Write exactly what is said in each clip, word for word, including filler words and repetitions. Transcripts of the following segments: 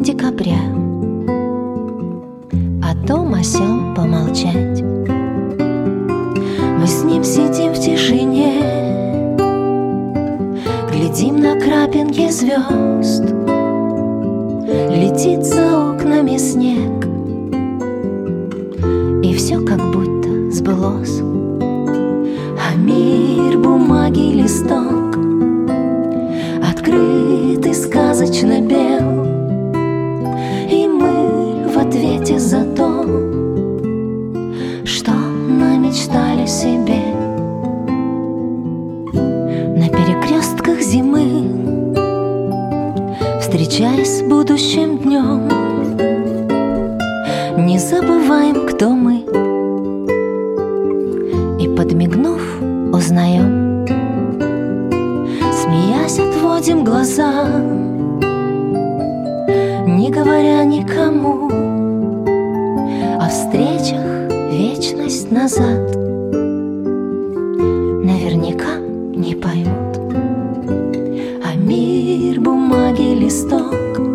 декабря, о том о сём помолчать. Мы с ним сидим в тишине, глядим на крапинки звезд. Летит за окнами снег, и все как будто сбылось. А мир бумаги листок, открытый сказочно бел, и мы в ответе за то, что намечтали себе. На перекрестках зимы, встречаясь с будущим днем, не забываем, кто мы, и, подмигнув, узнаем. Смеясь, отводим глаза, не говоря никому о встречах вечность назад. Наверняка не поймут. А мир бумаги листок,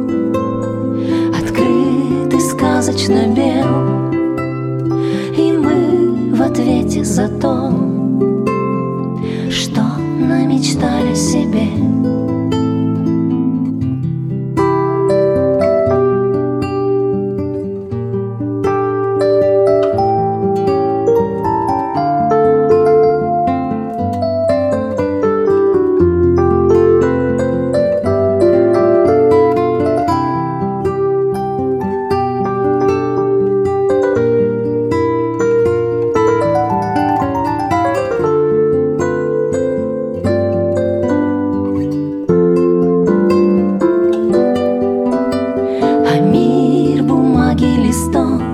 открытый сказочно бел, и мы в ответе за то, что намечтали себе. Листок,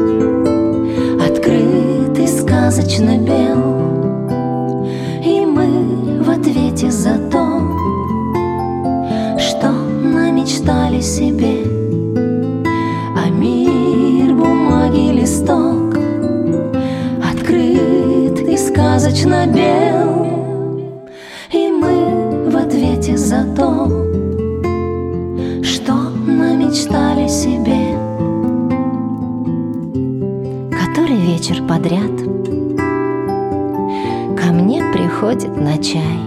открытый сказочно бел, и мы в ответе за то, что намечтали себе. А мир бумаги листок, открытый сказочно бел, и мы в ответе за то, что намечтали себе. Который вечер подряд ко мне приходит на чай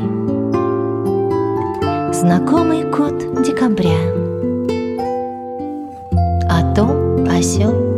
знакомый кот декабря, о том о сём